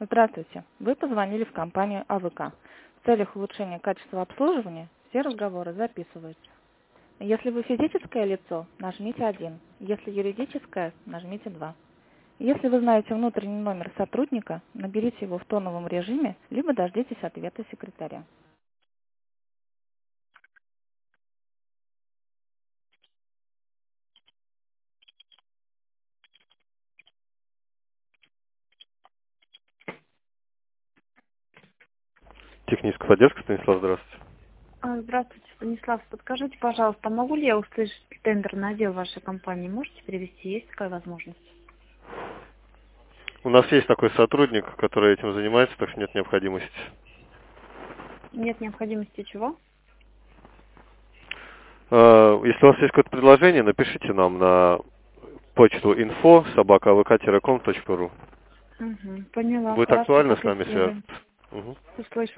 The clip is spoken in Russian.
Здравствуйте. Вы позвонили в компанию АВК. В целях улучшения качества обслуживания все разговоры записываются. Если вы физическое лицо, нажмите 1. Если юридическое, нажмите 2. Если вы знаете внутренний номер сотрудника, наберите его в тоновом режиме, либо дождитесь ответа секретаря. Техническая поддержка, Станислав, здравствуйте. Здравствуйте, Станислав. Подскажите, пожалуйста, могу ли я услышать тендер на отдел вашей компании? Можете перевести? Есть такая возможность? У нас есть такой сотрудник, который этим занимается, так что нет необходимости. Нет необходимости чего? Если у вас есть какое-то предложение, напишите нам на почту info@avk-com.ru. Угу, поняла. Будет Хорошо, актуально с нами зафиксирую. связаться. Угу. Услышала.